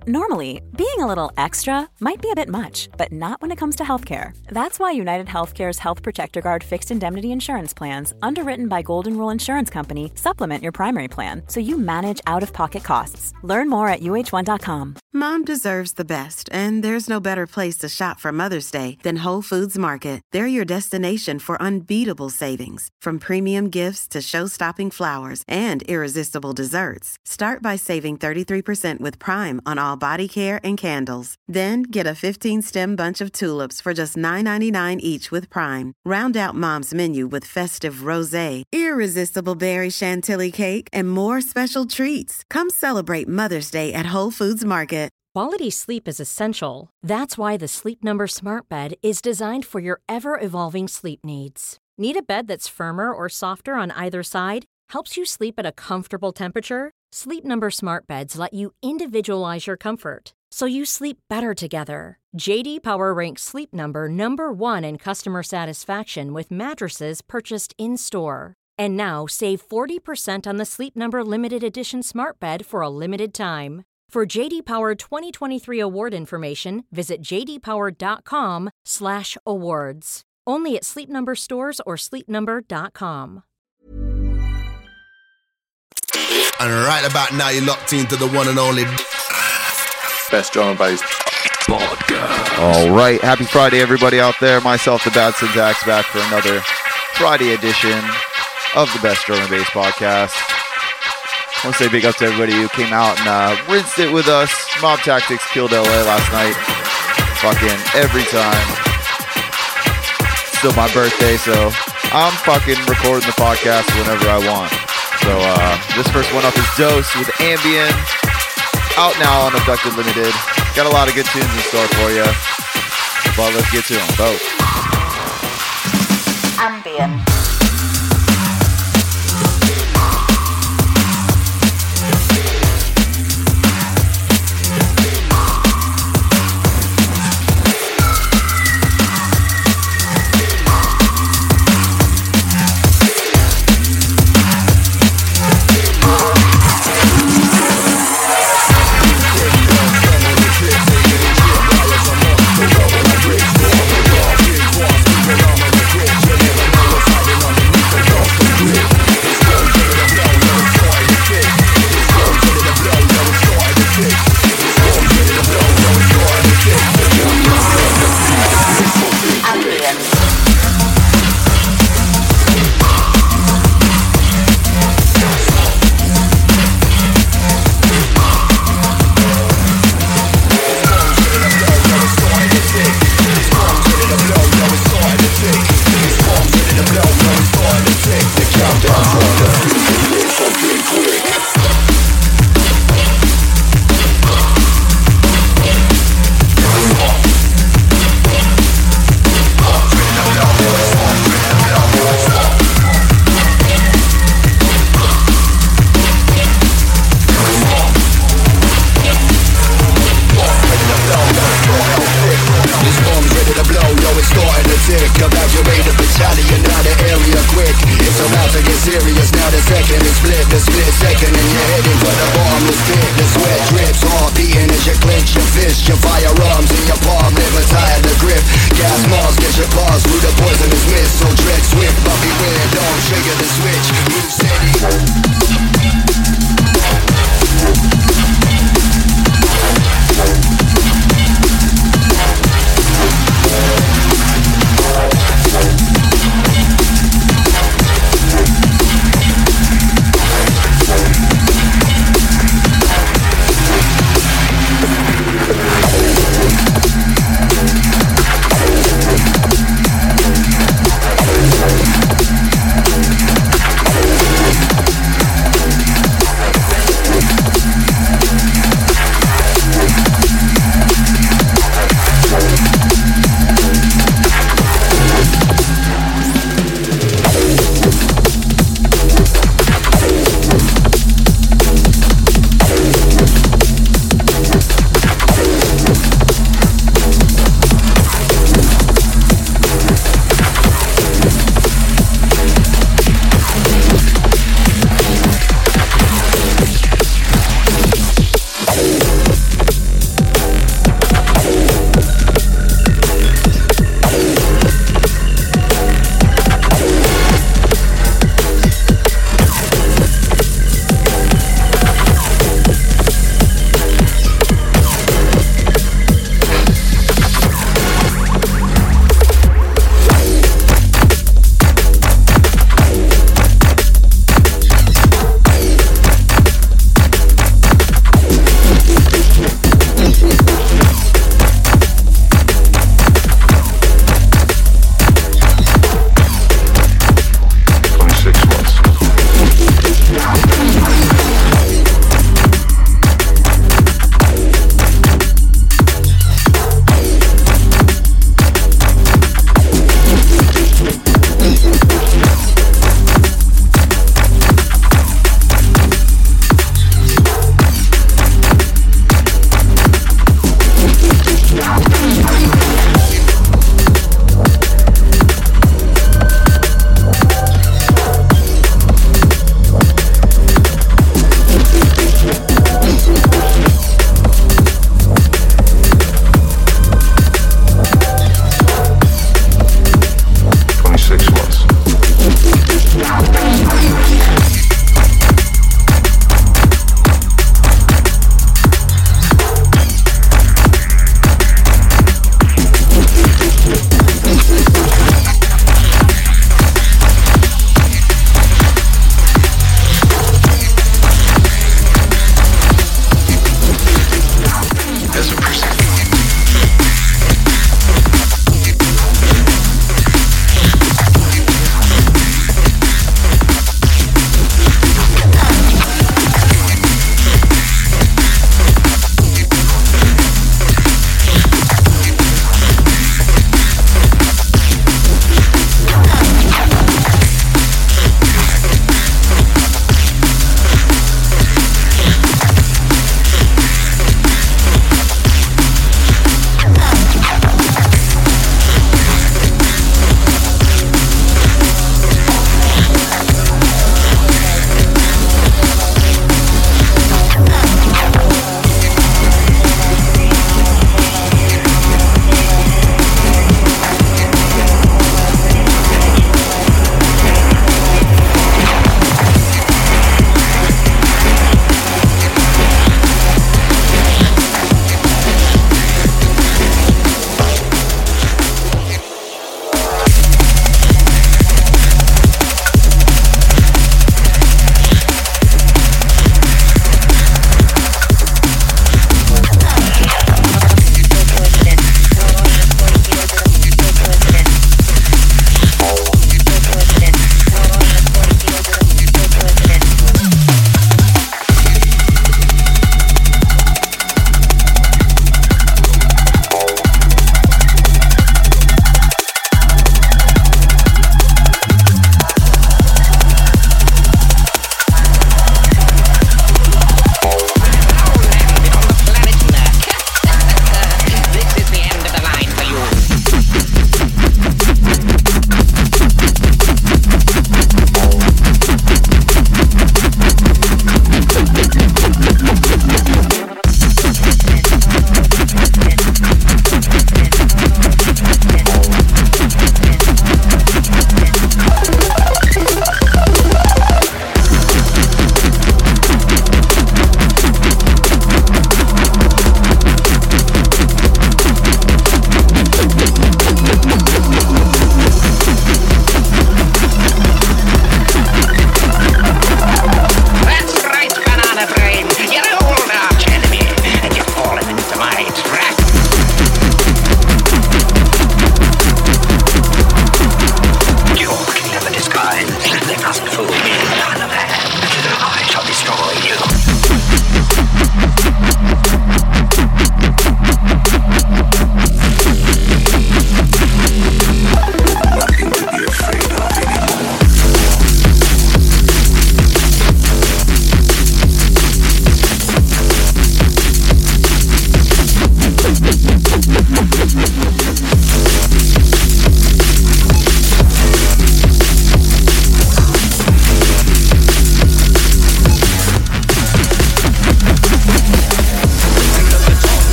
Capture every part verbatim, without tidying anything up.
Normally, being a little extra might be a bit much, but not when it comes to healthcare. That's why United Healthcare's Health Protector Guard fixed indemnity insurance plans, underwritten by Golden Rule Insurance Company, supplement your primary plan so you manage out-of-pocket costs. Learn more at U H one dot com. Mom deserves the best, and there's no better place to shop for Mother's Day than Whole Foods Market. They're your destination for unbeatable savings, from premium gifts to show-stopping flowers and irresistible desserts. Start by saving thirty-three percent with Prime on all body care and candles. Then get a fifteen-stem bunch of tulips for just nine ninety-nine each with Prime. Round out Mom's menu with festive rosé, irresistible berry chantilly cake, and more special treats. Come celebrate Mother's Day at Whole Foods Market. Quality sleep is essential. That's why the Sleep Number Smart Bed is designed for your ever-evolving sleep needs. Need a bed that's firmer or softer on either side? Helps you sleep at a comfortable temperature? Sleep Number Smart Beds let you individualize your comfort, so you sleep better together. J D Power ranks Sleep Number number one in customer satisfaction with mattresses purchased in-store. And now, save forty percent on the Sleep Number Limited Edition Smart Bed for a limited time. For J D Power twenty twenty-three award information, visit j d power dot com slash awards. Only at Sleep Number stores or sleep number dot com. And right about now, you're locked into the one and only Best Drum and Bass Podcast. All right, happy Friday, everybody out there. Myself, the Bad Syntax, back for another Friday edition of the Best Drum and Bass Podcast. I want to say big up to everybody who came out and uh, rinsed it with us. Mob Tactics killed L A last night. Fucking every time. Still my birthday, so I'm fucking recording the podcast whenever I want. So uh, this first one up is Dose with Ambien. Out now on Abducted Limited. Got a lot of good tunes in store for you. But let's get to them. Both. Ambien.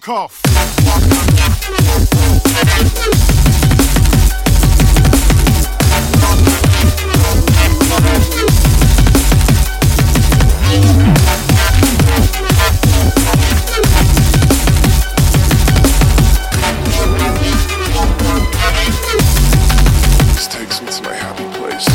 fuck off. This takes me to my happy place.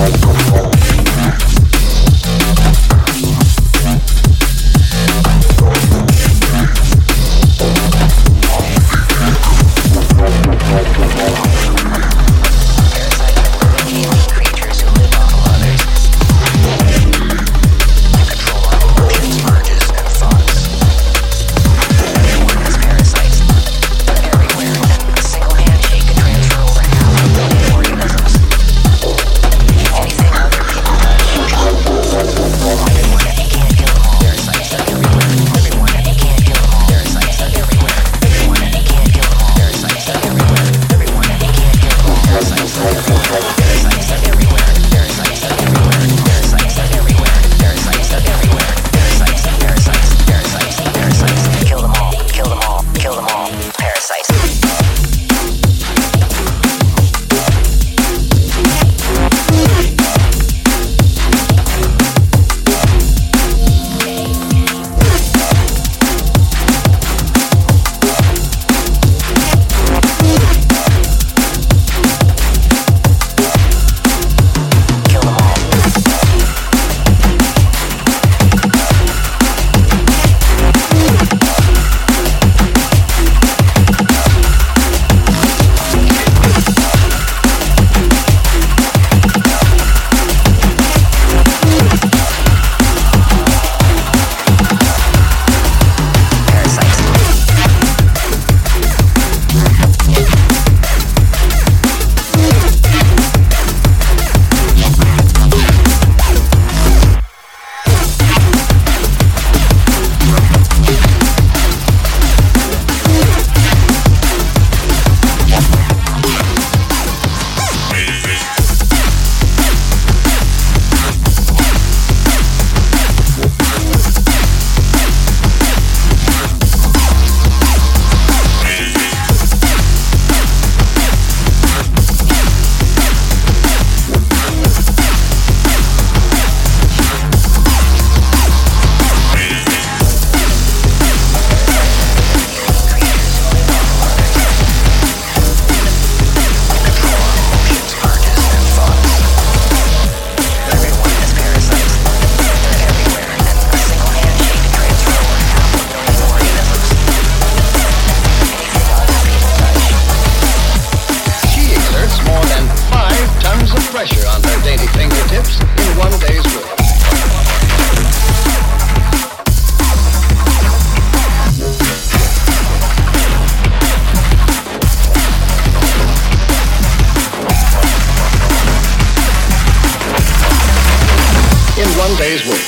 day's work.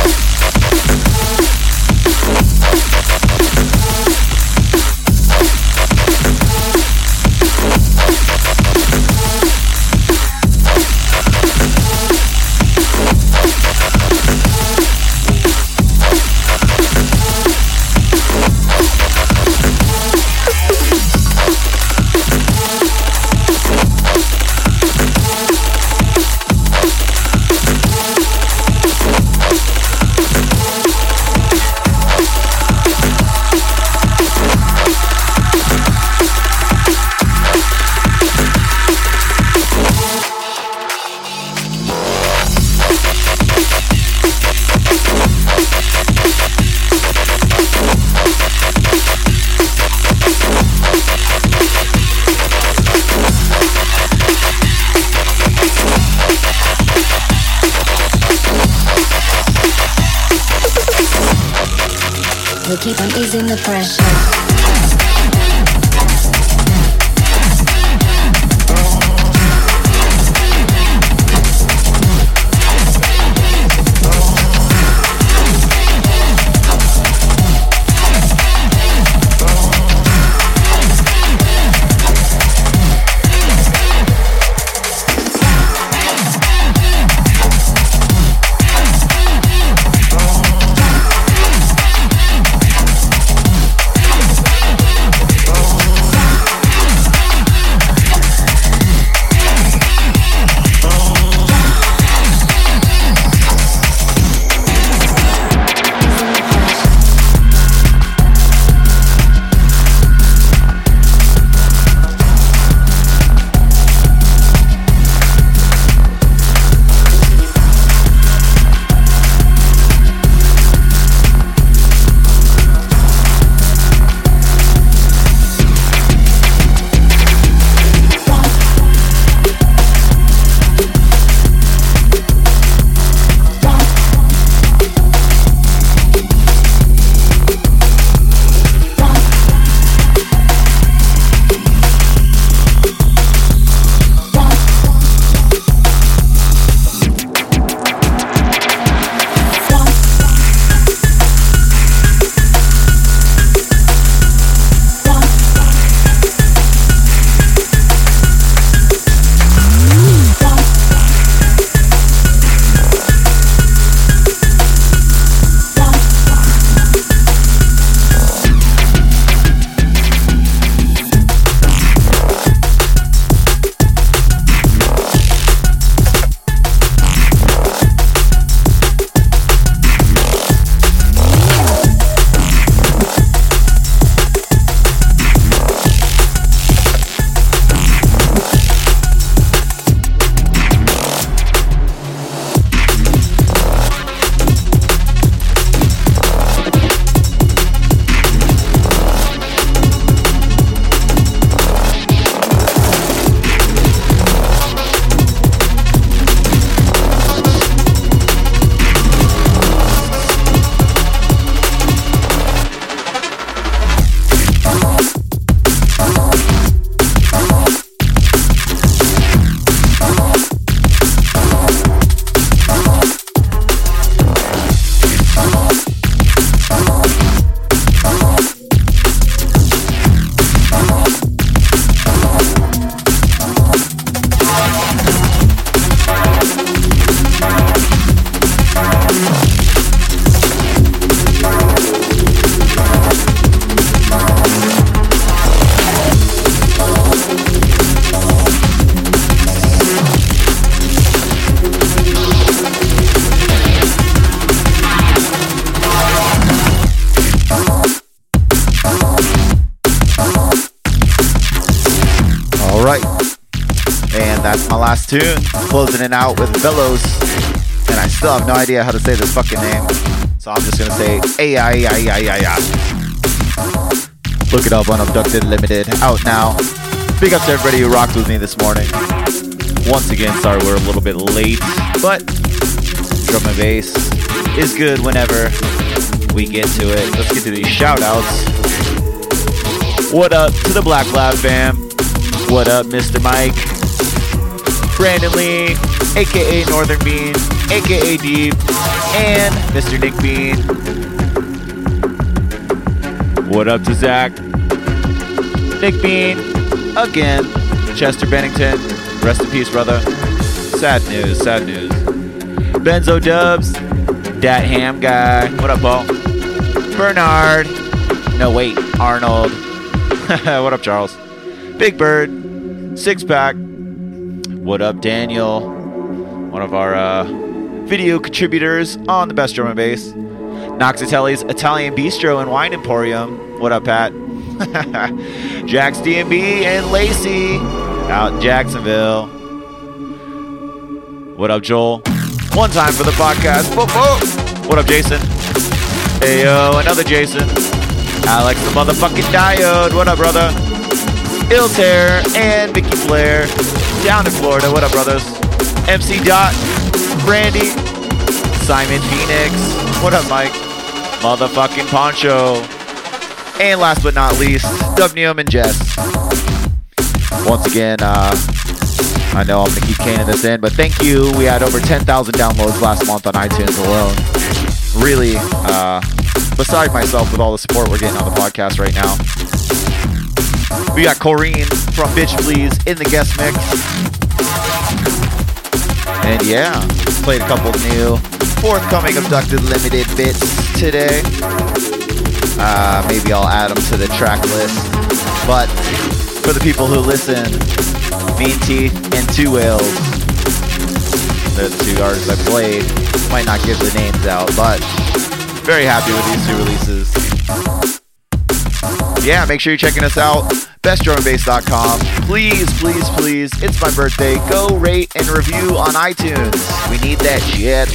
We'll keep on easing the pressure. right. And that's my last tune. Closing it out with Velos. And I still have no idea how to say this fucking name. So I'm just going to say A I A I A I A I. Look it up on Abducted Limited. Out now. Big up to everybody who rocked with me this morning. Once again, sorry we're a little bit late. But drum and bass is good whenever we get to it. Let's get to these shout outs. What up to the Black Lab fam? What up, Mister Mike? Brandon Lee, aka Northern Bean, aka Deep, and Mister Nick Bean. What up to Zach? Nick Bean, again. Chester Bennington, rest in peace, brother. Sad news, sad news. Benzo Dubs, Dat Ham Guy. What up, Paul? Bernard. No, wait, Arnold. What up, Charles? Big Bird, Six Pack. What up, Daniel? One of our uh, video contributors on the Best Drum and Bass. Noxatelli's Italian Bistro and Wine Emporium. What up, Pat? Jax D M B and Lacey out in Jacksonville. What up, Joel? One time for the podcast. Whoa, whoa. What up, Jason? Hey, yo, another Jason. Alex the motherfucking Diode. What up, brother? Ilter and Vicky Flair down in Florida. What up, brothers? M C Dot, Brandy, Simon Phoenix. What up, Mike? Motherfucking Poncho. And last but not least, Dubnium and Jess. Once again, uh, I know I'm going to keep caning this in, but thank you. We had over ten thousand downloads last month on iTunes alone. Really, uh, beside myself with all the support we're getting on the podcast right now. We got Corrine from Bitch Please in the guest mix. And yeah, played a couple new forthcoming Abducted Limited bits today. Uh, maybe I'll add them to the track list. But for the people who listen, Mean Teeth and Two Whales, they're the two artists I played. Might not give the names out, but very happy with these two releases. Yeah, make sure you're checking us out. best drum and bass dot com. Please, please, please, it's my birthday. Go rate and review on iTunes. We need that shit.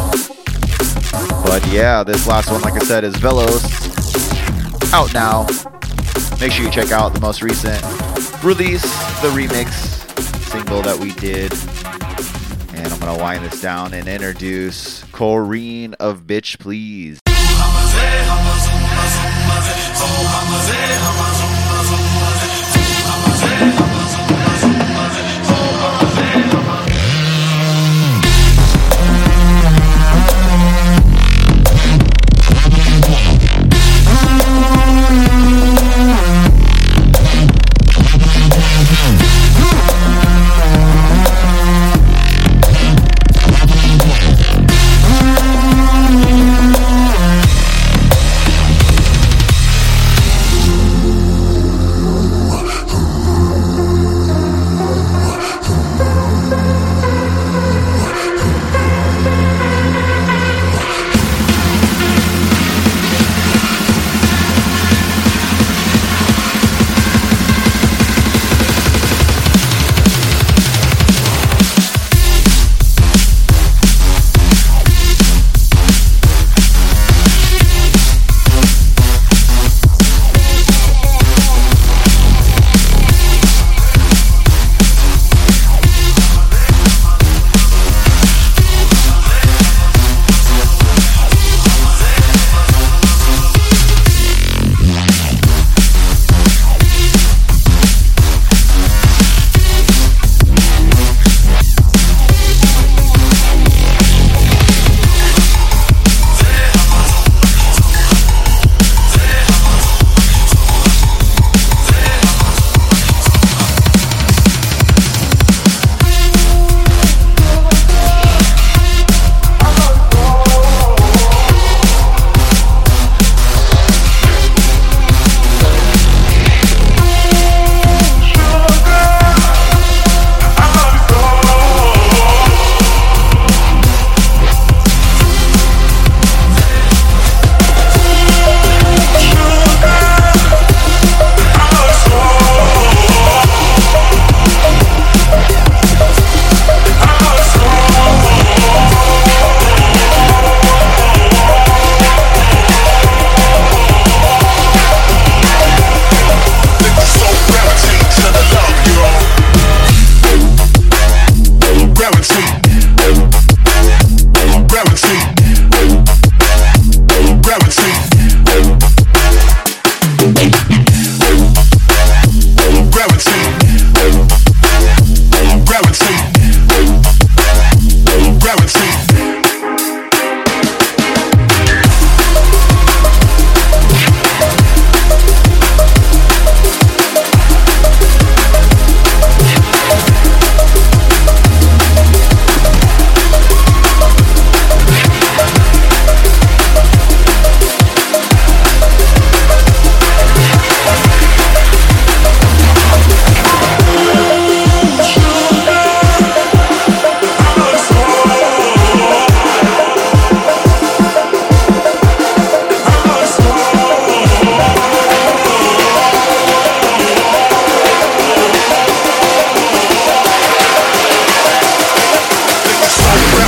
But yeah, this last one, like I said, is Velos. Out now. Make sure you check out the most recent release, the remix single that we did. And I'm going to wind this down and introduce Corrine of Bitch Please.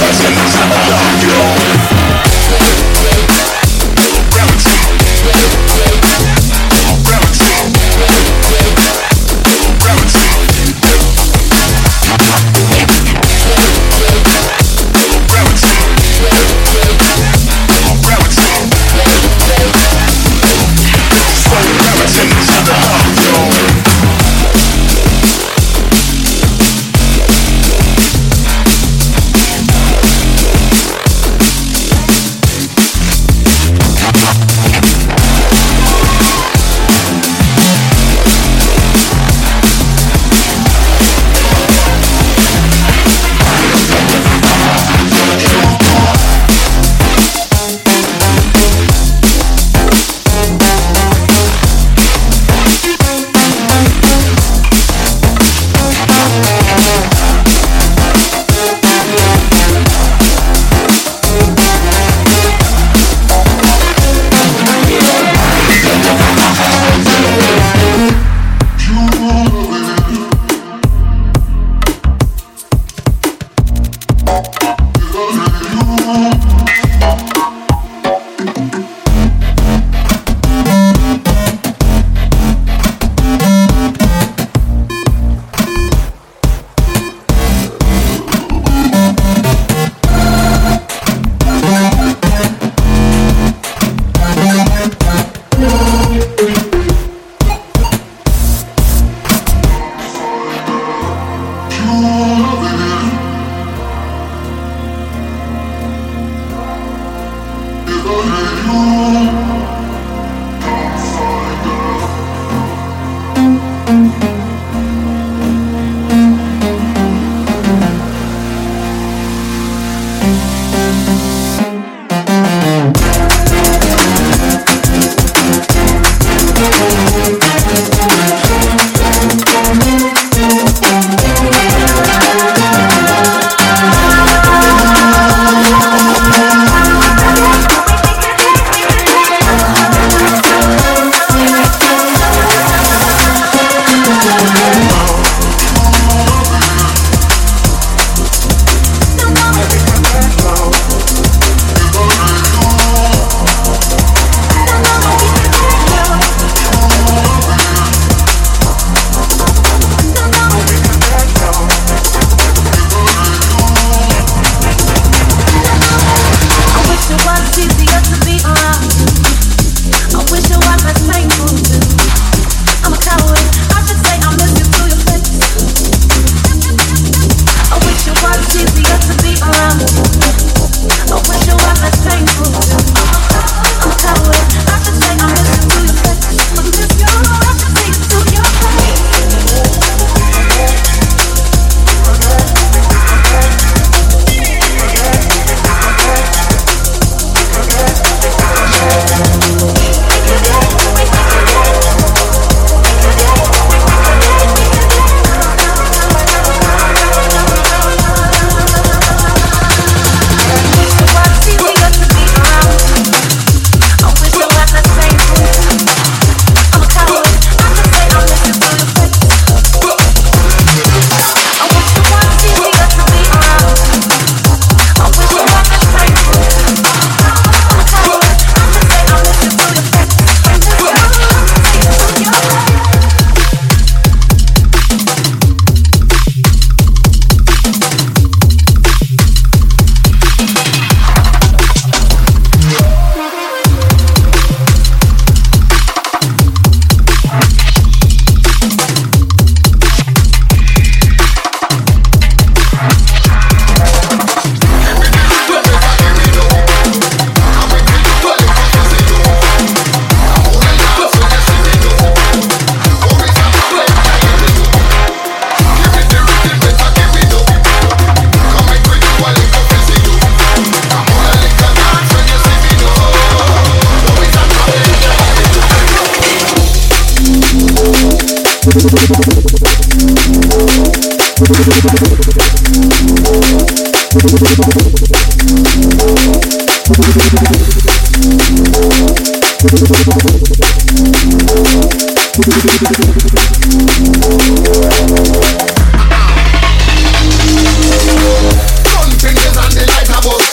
Gun fingers and the light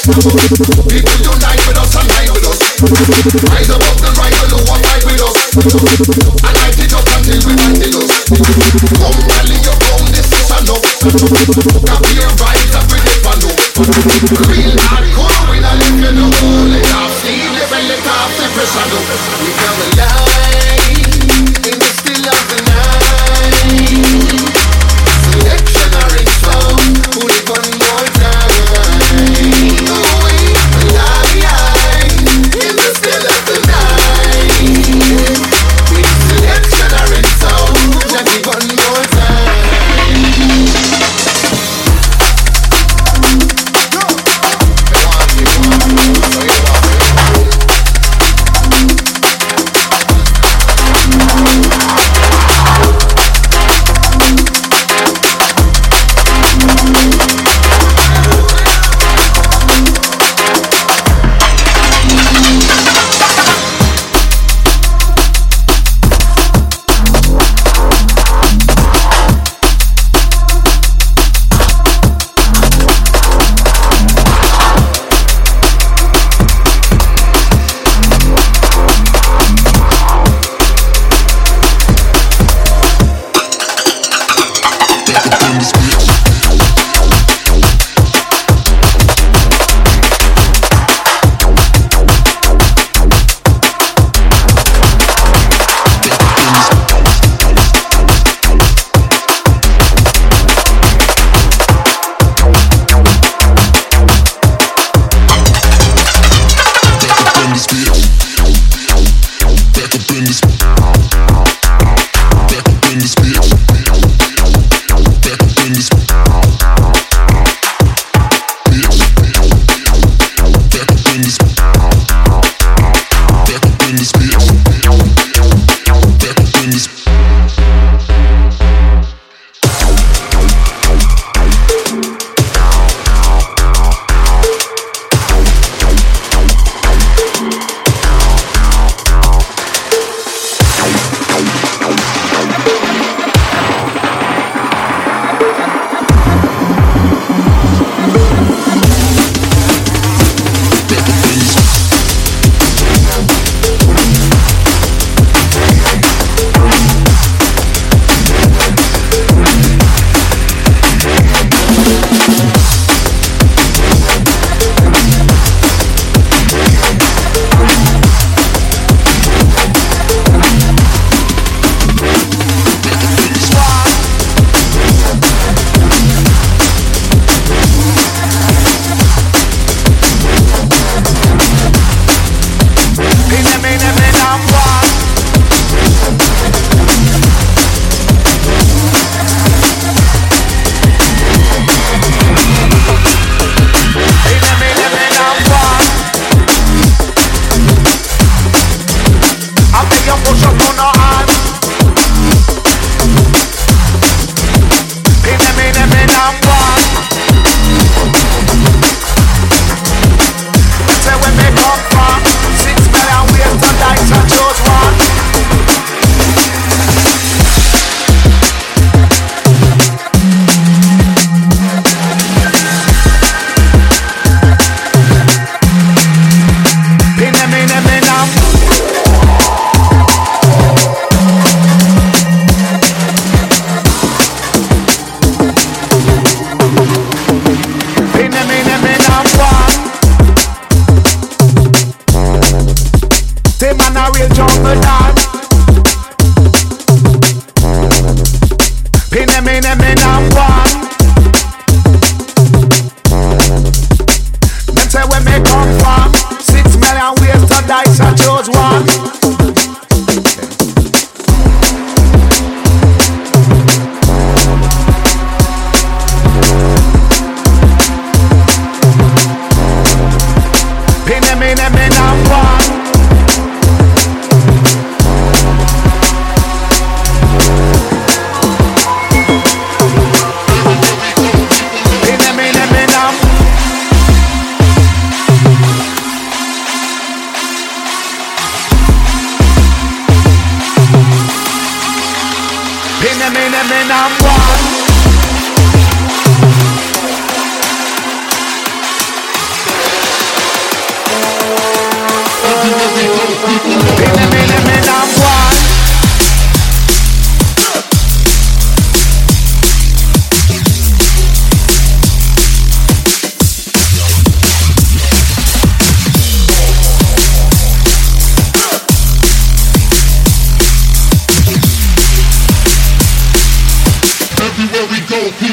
People unite with us and ride with us. Rise above the rival who will fight with us. And light it up until we find the dust. Come rally your own decision up. Copy your vibes and predict for no. Real hardcore we not live in the hole. Let off steam, never let off the pressure up. We come alive in the still of the night. Selection or in song, put it one more time. Oh, we alive in the still of the night. With selection or in song, just it one more time.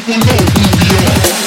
people know who we are.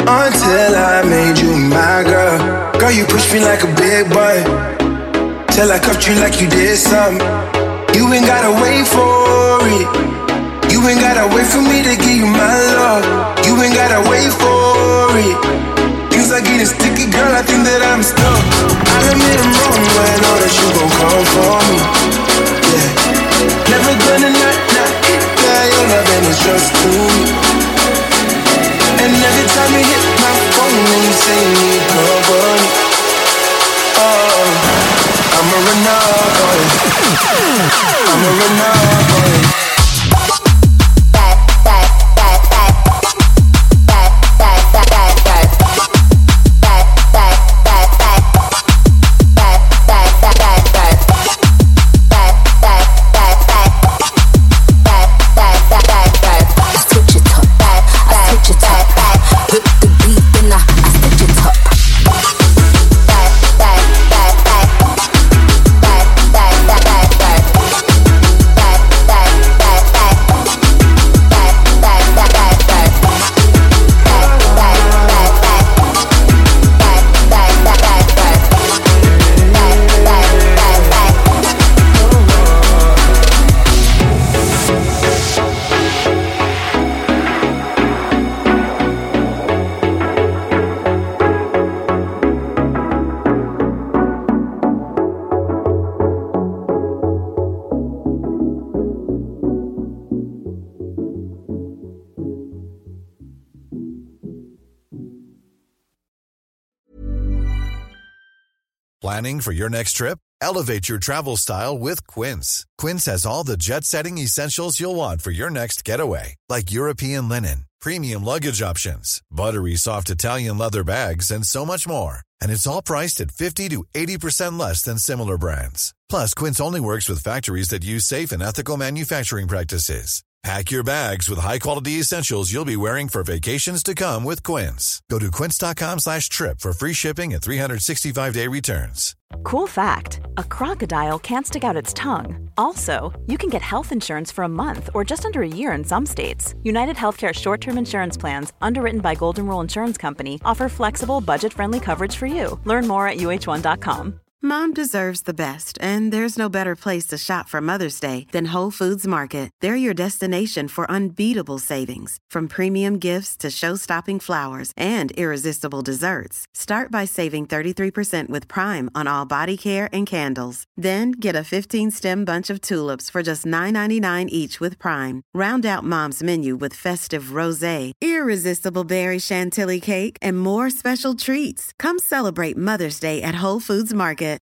Until I made you my girl. Girl, you push me like a big boy. Till I cuffed you like you did something. You ain't gotta wait for it. You ain't gotta wait for me to give you my love. You ain't gotta wait for it. Things are getting sticky, girl, I think that I'm stuck. I done made a wrong when I know that you gon' come for me. Yeah. Never gonna not, not hit that. Your loving is just cool. And every time you hit my phone and you say you need company, oh, I'm a runner, boy. I'm a runner, boy. Planning for your next trip? Elevate your travel style with Quince. Quince has all the jet-setting essentials you'll want for your next getaway, like European linen, premium luggage options, buttery soft Italian leather bags, and so much more. And it's all priced at fifty to eighty percent less than similar brands. Plus, Quince only works with factories that use safe and ethical manufacturing practices. Pack your bags with high-quality essentials you'll be wearing for vacations to come with Quince. Go to quince.com slash trip for free shipping and three sixty-five day returns. Cool fact, a crocodile can't stick out its tongue. Also, you can get health insurance for a month or just under a year in some states. United Healthcare short-term insurance plans, underwritten by Golden Rule Insurance Company, offer flexible, budget-friendly coverage for you. Learn more at U H one dot com. Mom deserves the best, and there's no better place to shop for Mother's Day than Whole Foods Market. They're your destination for unbeatable savings, from premium gifts to show-stopping flowers and irresistible desserts. Start by saving thirty-three percent with Prime on all body care and candles. Then get a fifteen-stem bunch of tulips for just nine ninety-nine each with Prime. Round out Mom's menu with festive rosé, irresistible berry chantilly cake, and more special treats. Come celebrate Mother's Day at Whole Foods Market.